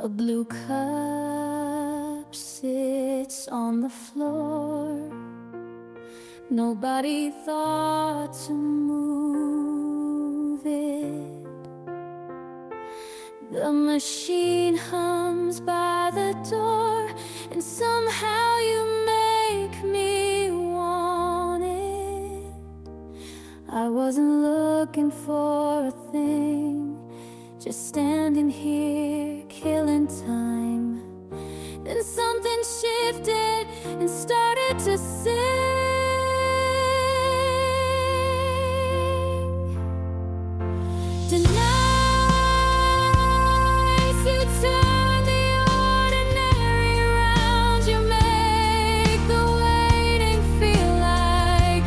A blue cup sits on the floor. Nobody thought to move it. The machine hums by the door, and somehow you make me want it. I wasn't looking for a thing, just standing here killing time. Then something shifted and started to sing. Tonight you turn the ordinary round. You make the waiting feel like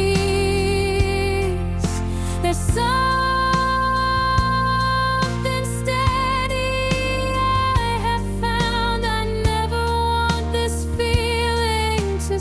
peace. There's something steady I have found. I never want this feeling to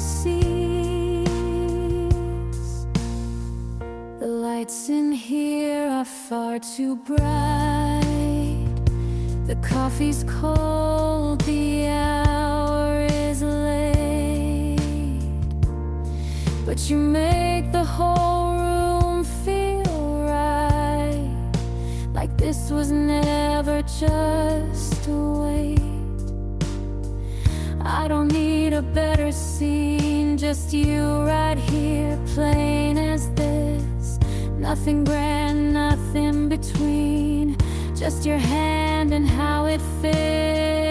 cease. The lights in here are far too bright. The coffee's cold, the hour is late. But you make the whole room feel right, like this was never just a wait. I don't need a better scene, just you right here, plain as this. Nothing grand, nothing between, just your hand and how it fits.